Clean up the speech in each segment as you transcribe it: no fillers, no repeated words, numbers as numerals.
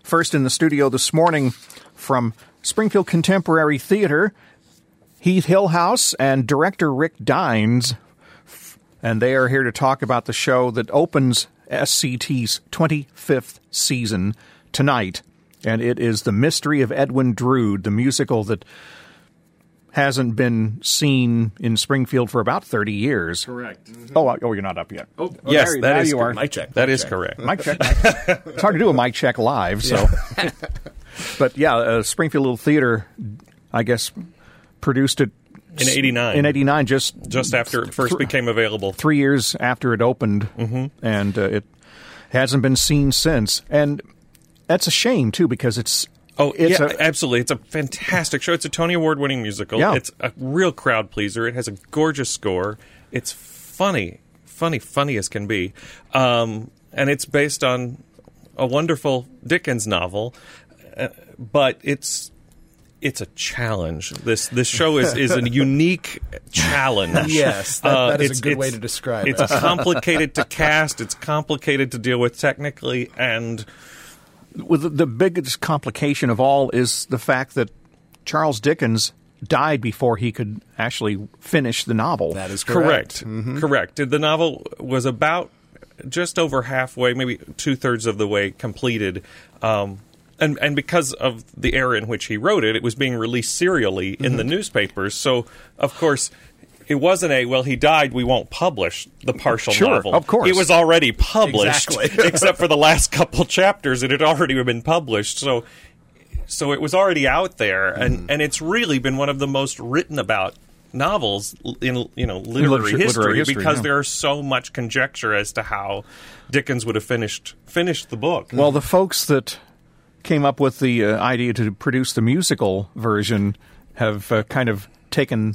First in the studio this morning from Springfield Contemporary Theater, Heath Hillhouse and director Rick Dines. And they are here to talk about the show that opens SCT's 25th season tonight. And it is The Mystery of Edwin Drood, the musical that hasn't been seen in Springfield for about 30 years. Correct. Mm-hmm. Oh, you're not up yet. Oh yes, that is you are. mic check. That is correct. Mic check. It's hard to do a mic check live, so. But yeah, Springfield Little Theater, I guess, produced it in '89. In '89, just after it first became available. 3 years after it opened, and it hasn't been seen since. And that's a shame too, because it's. Absolutely. It's a fantastic show. It's a Tony Award-winning musical. Yeah. It's a real crowd pleaser. It has a gorgeous score. It's funny as can be. And it's based on a wonderful Dickens novel, but it's a challenge. This show is a unique challenge. Yes, that is a good way to describe it. It's complicated to cast. It's complicated to deal with technically, and with the biggest complication of all is the fact that Charles Dickens died before he could actually finish the novel. That is correct. Correct. The novel was about just over halfway, maybe 2/3 of the way completed. And because of the era in which he wrote it, it was being released serially in the newspapers. So, of course, it wasn't he died, we won't publish the partial novel. Of course. It was already published, Exactly. except for the last couple chapters. It had already been published. So it was already out there, and it's really been one of the most written about novels in literary history because there is so much conjecture as to how Dickens would have finished the book. Well, the folks that came up with the idea to produce the musical version have kind of taken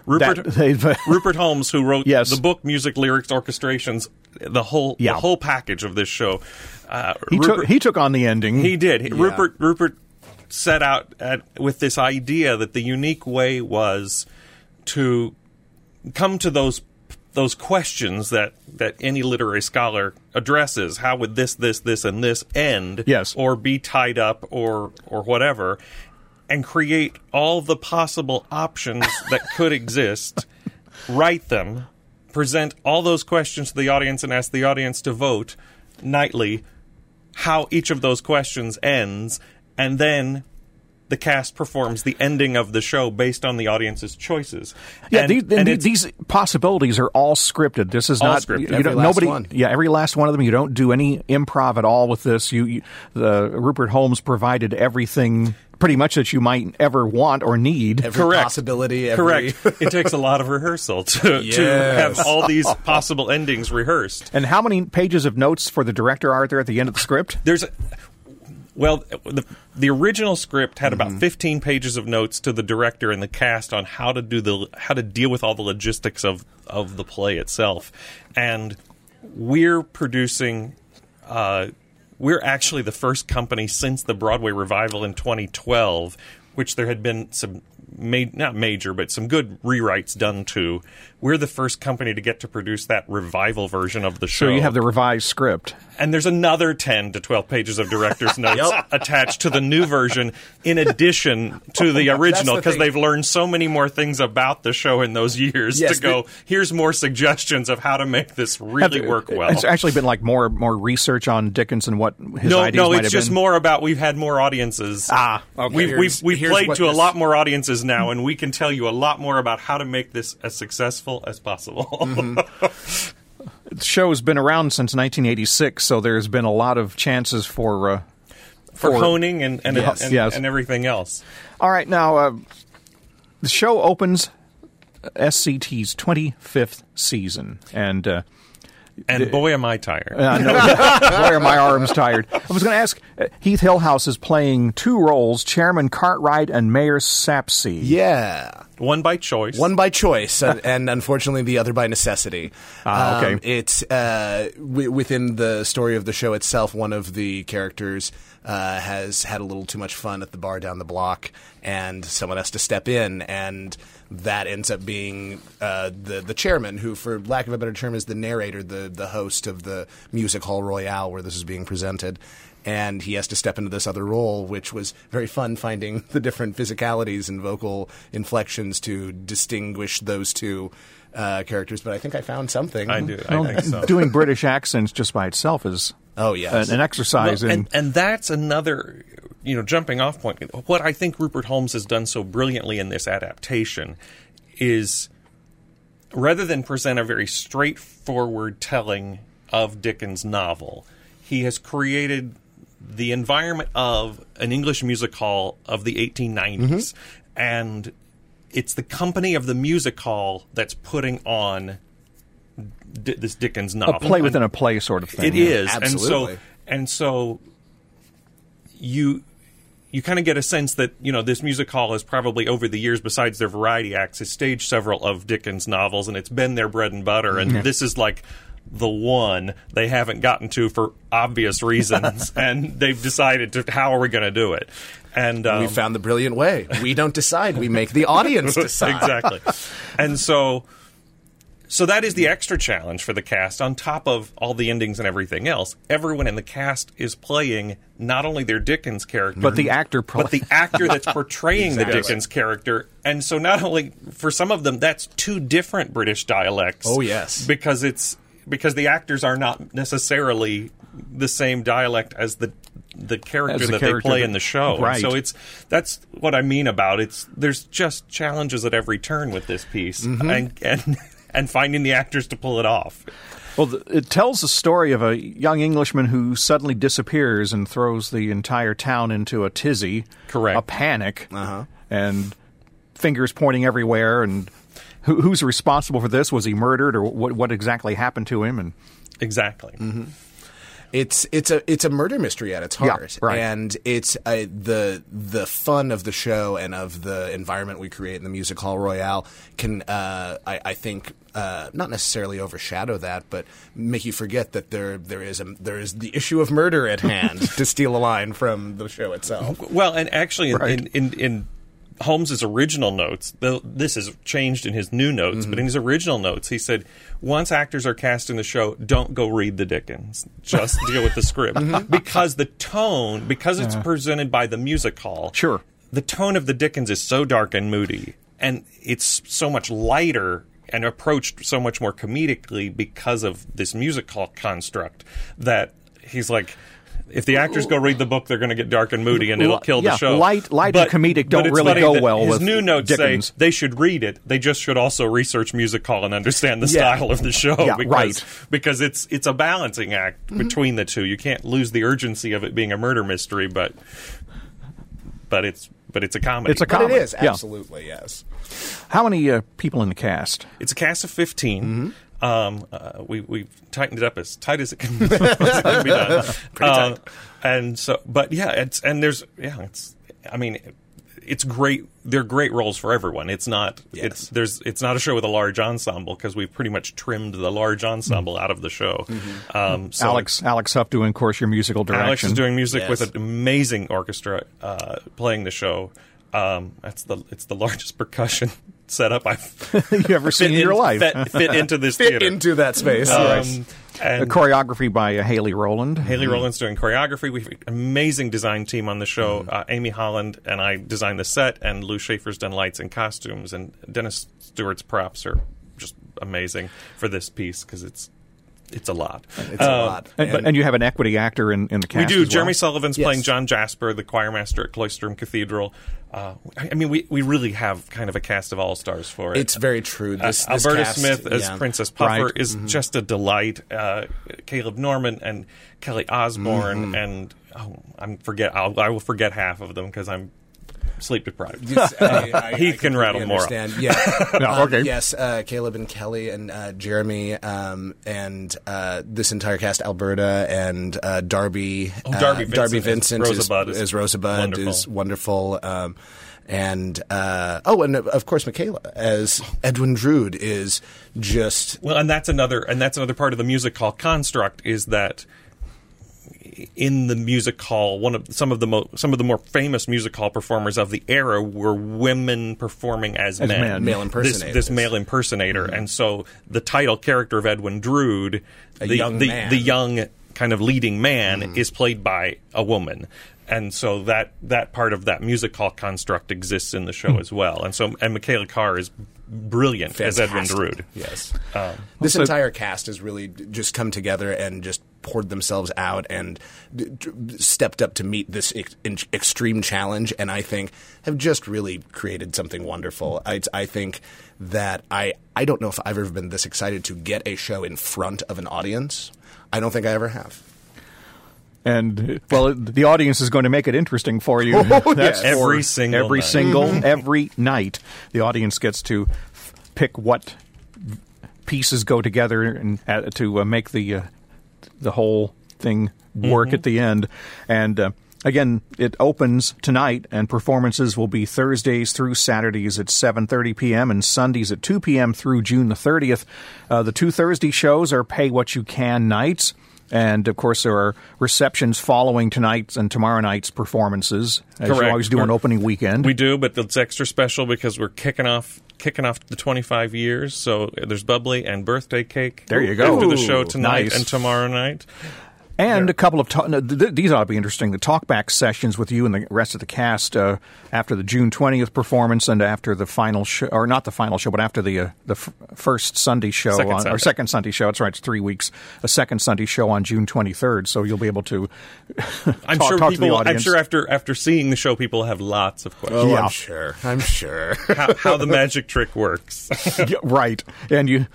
Rupert Holmes, who wrote Yes. the book, music, lyrics, orchestrations, the whole package of this show. He took on the ending. He did. Yeah. Rupert set out with this idea that the unique way was to come to those questions that any literary scholar addresses. How would this, and this end? Yes. Or be tied up or whatever, and create all the possible options that could exist, write them, present all those questions to the audience, and ask the audience to vote nightly how each of those questions ends, and then the cast performs the ending of the show based on the audience's choices. Yeah, these possibilities are all scripted. This is all not scripted. Every last one. Yeah, every last one of them. You don't do any improv at all with this. Rupert Holmes provided everything pretty much that you might ever want or need. Every Correct. possibility. Correct. It takes a lot of rehearsal to have all these possible endings rehearsed. And how many pages of notes for the director are there at the end of the script? The original script had about 15 pages of notes to the director and the cast on how to deal with all the logistics of the play itself. And we're producing. We're actually the first company since the Broadway revival in 2012, which there had been some not major, but some good rewrites done to. We're the first company to get to produce that revival version of the show. So you have the revised script. And there's another 10 to 12 pages of director's notes attached to the new version in addition to the original, because they've learned so many more things about the show in those years here's more suggestions of how to make this really work well. It's actually been like more research on Dickens and what his ideas might have been. No, it's just more about we've had more audiences. Okay. We've played to a lot more audiences now, and we can tell you a lot more about how to make this as successful as possible. The show has been around since 1986, so there's been a lot of chances for honing and everything else. All right, now the show opens SCT's 25th season, and boy, am I tired. Boy, are my arms tired. I was going to ask, Heath Hillhouse is playing two roles, Chairman Cartwright and Mayor Sapsea. Yeah. One by choice. And unfortunately the other by necessity. Okay. It's within the story of the show itself, one of the characters has had a little too much fun at the bar down the block, and someone has to step in, and that ends up being the chairman, who, for lack of a better term, is the narrator, the host of the Music Hall Royale where this is being presented. and he has to step into this other role, which was very fun finding the different physicalities and vocal inflections to distinguish those two characters. But I think I found something. I do. I think so. Doing British accents just by itself is yes. an exercise. Well, and that's another, jumping off point. What I think Rupert Holmes has done so brilliantly in this adaptation is, rather than present a very straightforward telling of Dickens' novel, he has created the environment of an English music hall of the 1890s. And it's the company of the music hall that's putting on this Dickens novel. A play within a play sort of thing. It is. Absolutely. And so you kind of get a sense that, this music hall has probably over the years, besides their variety acts, has staged several of Dickens' novels, and it's been their bread and butter. And this is like the one they haven't gotten to for obvious reasons, and they've decided how are we going to do it? And we found the brilliant way. We don't decide. We make the audience decide. Exactly. And so that is the extra challenge for the cast. On top of all the endings and everything else, everyone in the cast is playing not only their Dickens character, but the actor that's portraying the Dickens character. And so not only, for some of them, that's two different British dialects. Oh, yes. Because the actors are not necessarily the same dialect as the character that they play in the show. Right. So that's what I mean about there's just challenges at every turn with this piece, and finding the actors to pull it off. Well, it tells the story of a young Englishman who suddenly disappears and throws the entire town into a tizzy, correct, a panic, and fingers pointing everywhere. And who's responsible for this? Was he murdered, or what exactly happened to him? And exactly. It's a murder mystery at its heart, right. And it's the fun of the show and of the environment we create in the Music Hall Royale can I think not necessarily overshadow that, but make you forget that there is the issue of murder at hand, to steal a line from the show itself. Well, and actually, right. in Holmes's original notes, though this is changed in his new notes, but in his original notes, he said, once actors are cast in the show, don't go read the Dickens. Just deal with the script. Because the tone, because it's presented by the music hall, sure, the tone of the Dickens is so dark and moody, and it's so much lighter and approached so much more comedically because of this music hall construct, that he's like, if the actors go read the book, they're going to get dark and moody, and it'll kill the show. Light and comedic don't really go well with his new notes Dickens. say they should read it. They just should also research music hall and understand the style of the show. Because it's a balancing act between the two. You can't lose the urgency of it being a murder mystery, but it's a comedy. It's a comedy. But it is, absolutely, yes. How many people in the cast? It's a cast of 15. We've tightened it up as tight as it can, be done. Pretty tight. And so, but yeah, it's great. They're great roles for everyone. It's not. Yes. It's not a show with a large ensemble, because we've pretty much trimmed the large ensemble out of the show. So Alex Huff doing, of course, your musical direction. Alex is doing music with an amazing orchestra playing the show. It's the largest percussion setup I've you ever seen in your life. Fit into this theater. Into that space. And choreography by Haley Rowland. Haley Rowland's doing choreography. We have an amazing design team on the show. Amy Holland and I designed the set, and Lou Schaefer's done lights and costumes, and Dennis Stewart's props are just amazing for this piece, because it's a lot. It's a lot. And you have an equity actor in the cast. We do. As well. Jeremy Sullivan's playing John Jasper, the choir master at Cloisterham Cathedral. We really have kind of a cast of all-stars for it. It's very true. This Alberta cast, Smith as Princess Puffer is just a delight. Caleb Norman and Kelly Osborne and I will forget half of them because I'm sleep deprived. He can rattle more. Yeah. Okay. Yes, Caleb and Kelly and Jeremy and this entire cast, Alberta and Darby. Darby Vincent as Rosebud is wonderful. And of course Michaela as Edwin Drood is just well, and that's another part of the music hall construct, is that in the music hall, some of the more famous music hall performers of the era were women performing as men. Male impersonators. This male impersonator, and so the title character of Edwin Drood, the young kind of leading man is played by a woman. And so that part of that music hall construct exists in the show as well. And Michaela Carr is brilliant as Edwin Darude. Yes. This entire cast has really just come together and just poured themselves out and stepped up to meet this extreme challenge, and I think have just really created something wonderful. I think that I don't know if I've ever been this excited to get a show in front of an audience. I don't think I ever have. And, well, the audience is going to make it interesting for you. That's every night. The audience gets to pick what pieces go together and to make the whole thing work at the end. And again, it opens tonight, and performances will be Thursdays through Saturdays at 7:30 p.m. and Sundays at 2 p.m. through June the 30th. The 2 Thursday shows are Pay What You Can nights. And, of course, there are receptions following tonight's and tomorrow night's performances, as you always do on opening weekend. We do, but it's extra special because we're kicking off the 25 years. So there's bubbly and birthday cake. There you go. After the show tonight Nice. and tomorrow night. And a couple of these ought to be interesting. The talkback sessions with you and the rest of the cast after the June 20th performance and after the final show, or not the final show, but after the first Sunday show second Sunday show. That's right, it's 3 weeks. A second Sunday show on June 23rd. So you'll be able to I'm talk to the audience. I'm sure after seeing the show, people have lots of questions. Oh, Yeah. I'm sure. How the magic trick works. Yeah, right, and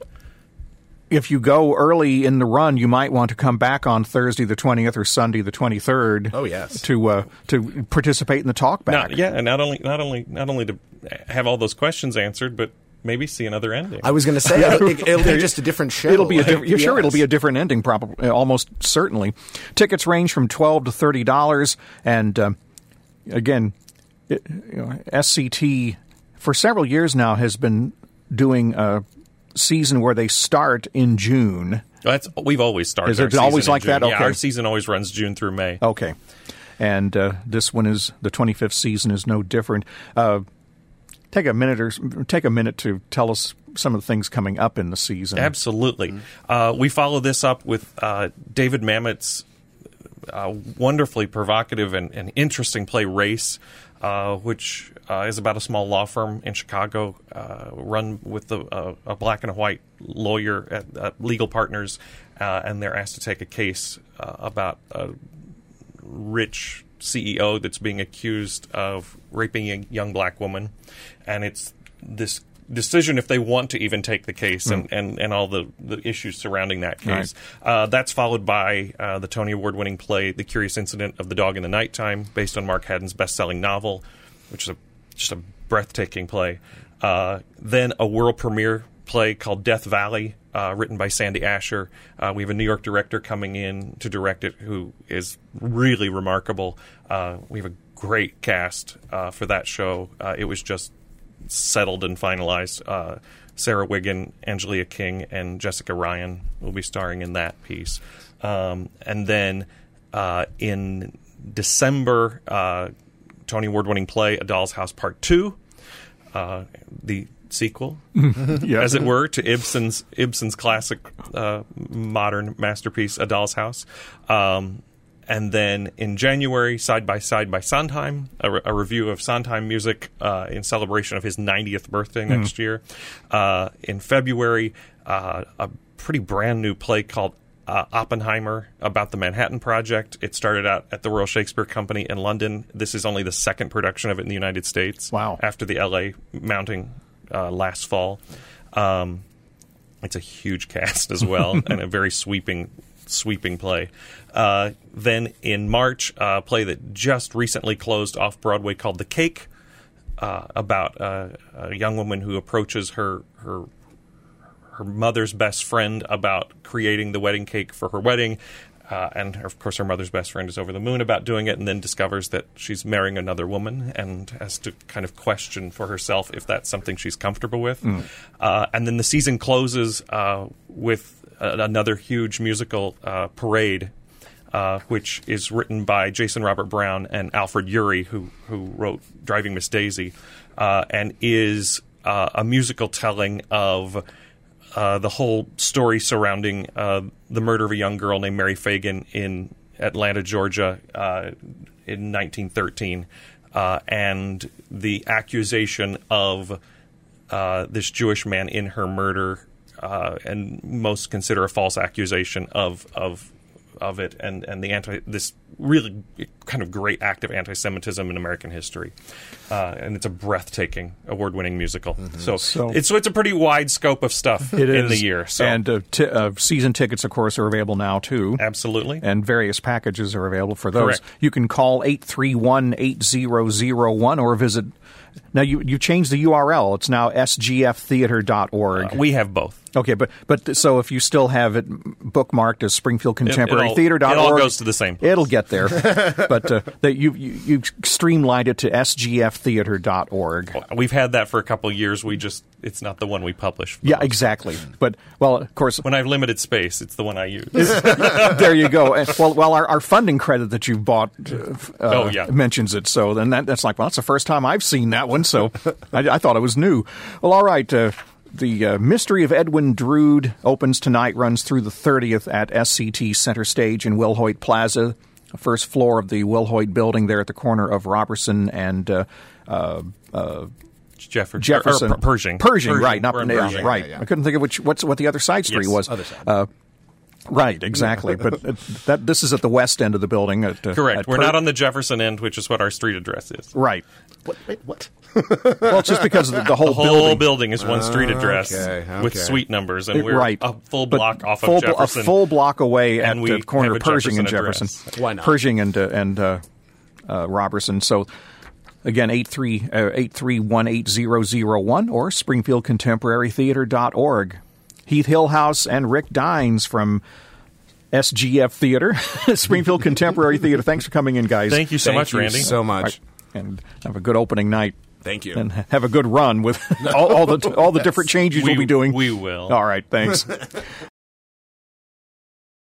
if you go early in the run, you might want to come back on Thursday the 20th or Sunday the 23rd. Oh, yes. To participate in the talkback. And not only to have all those questions answered, but maybe see another ending. I was going to say, it'll be just a different show. It'll be it'll be a different ending, probably, almost certainly. Tickets range from $12 to $30, and again, SCT for several years now has been doing a season where they start in June. We've always started. Is it always like that? Yeah, Okay. our season always runs June through May. Okay, and this one is the 25th season is no different. Take a minute to tell us some of the things coming up in the season. Absolutely. We follow this up with David Mamet's wonderfully provocative and interesting play Race, which is about a small law firm in Chicago run with a black and a white lawyer at legal partners, and they're asked to take a case about a rich CEO that's being accused of raping a young black woman, and it's this decision if they want to even take the case and all the issues surrounding that case. Right. That's followed by the Tony Award-winning play The Curious Incident of the Dog in the Nighttime, based on Mark Haddon's best-selling novel, which is just a breathtaking play. Then a world premiere play called Death Valley, written by Sandy Asher. We have a New York director coming in to direct it who is really remarkable. We have a great cast for that show. It was just settled and finalized. Sarah Wiggin, Angelia King, and Jessica Ryan will be starring in that piece. And then in December, Tony Award-winning play A Doll's House Part 2, the sequel, as it were, to Ibsen's classic modern masterpiece, A Doll's House. And then in January, Side by Side by Sondheim, a review of Sondheim music in celebration of his 90th birthday next year. In February, a pretty brand new play called Oppenheimer, about the Manhattan Project. It started out at the Royal Shakespeare Company in London. This is only the second production of it in the United States. Wow. After the L.A. mounting last fall. It's a huge cast as well, and a very sweeping play. Then in March, a play that just recently closed off-Broadway called The Cake, about a young woman who approaches her mother's best friend about creating the wedding cake for her wedding. And, of course, her mother's best friend is over the moon about doing it, and then discovers that she's marrying another woman and has to kind of question for herself if that's something she's comfortable with. And then the season closes with another huge musical, Parade, which is written by Jason Robert Brown and Alfred Urey, who wrote Driving Miss Daisy, and is a musical telling of the whole story surrounding the murder of a young girl named Mary Fagan in Atlanta, Georgia, in 1913, and the accusation of this Jewish man in her murder, and most consider a false accusation of it, and this really kind of great act of anti-Semitism in American history, and it's a breathtaking, award-winning musical. So it's a pretty wide scope of stuff in the year. So. And season tickets, of course, are available now too. Absolutely, and various packages are available for those. Correct. You can call 831-8001 or visit. Now you changed the URL. It's now sgftheater.org. We have both. Okay, but so if you still have it bookmarked as SpringfieldContemporaryTheater.org, it all goes to the same place. It'll get there. But that you streamlined it to sgftheater.org. We've had that for a couple of years. It's not the one we publish. Yeah, exactly. But of course, when I have limited space, it's the one I use. There you go. And, our funding credit that you bought mentions it. So then that's like, that's the first time I've seen that one. So I thought it was new. Well, all right. The Mystery of Edwin Drood opens tonight, runs through the 30th at SCT Center Stage in Wilhoit Plaza, first floor of the Wilhoit building there at the corner of Robertson and Jefferson. Pershing, right? Not Pershing. Right. Yeah. I couldn't think of what the other side street was. Other side. Right, exactly. But this is at the west end of the building. Correct. We're not on the Jefferson end, which is what our street address is. Right. What? Well, it's just because the whole building is one street address with suite numbers, and we're a full block off of Jefferson. A full block away at and the corner of Pershing and Jefferson. Why not? Pershing and Robertson. So, again, 831-8001 or SpringfieldContemporaryTheater.org. Heath Hillhouse and Rick Dines from SGF Theater, Springfield Contemporary Theater. Thanks for coming in, guys. Thank you so much, Randy. So much. Right. And have a good opening night. Thank you. And have a good run with all the different changes we'll be doing. We will. All right, thanks.